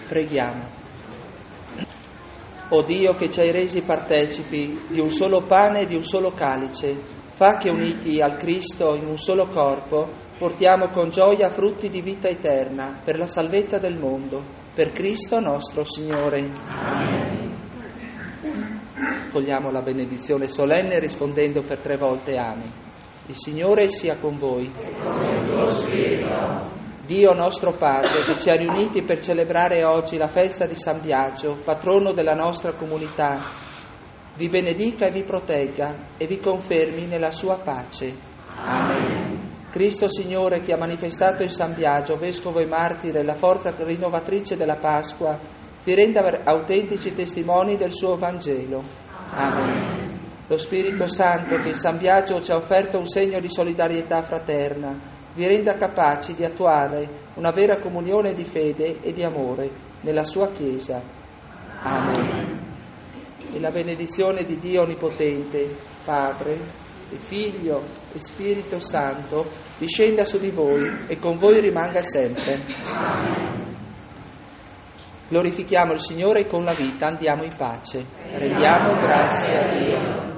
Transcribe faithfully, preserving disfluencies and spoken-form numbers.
Preghiamo. O Dio, che ci hai resi partecipi di un solo pane e di un solo calice, fa che uniti al Cristo in un solo corpo portiamo con gioia frutti di vita eterna per la salvezza del mondo, per Cristo nostro Signore. Amen. Cogliamo la benedizione solenne rispondendo per tre volte Amen. Il Signore sia con voi. E con il tuo spirito. Dio nostro Padre, che ci ha riuniti per celebrare oggi la festa di San Biagio, patrono della nostra comunità, vi benedica e vi protegga e vi confermi nella sua pace. Amen. Cristo Signore, che ha manifestato in San Biagio, vescovo e martire, la forza rinnovatrice della Pasqua, vi renda autentici testimoni del suo Vangelo. Amen. Lo Spirito Santo, che in San Biagio ci ha offerto un segno di solidarietà fraterna, vi renda capaci di attuare una vera comunione di fede e di amore nella sua Chiesa. Amen. E la benedizione di Dio Onnipotente, Padre e Figlio e Spirito Santo, discenda su di voi e con voi rimanga sempre. Amen. Glorifichiamo il Signore con la vita, andiamo in pace. Rendiamo grazie a Dio.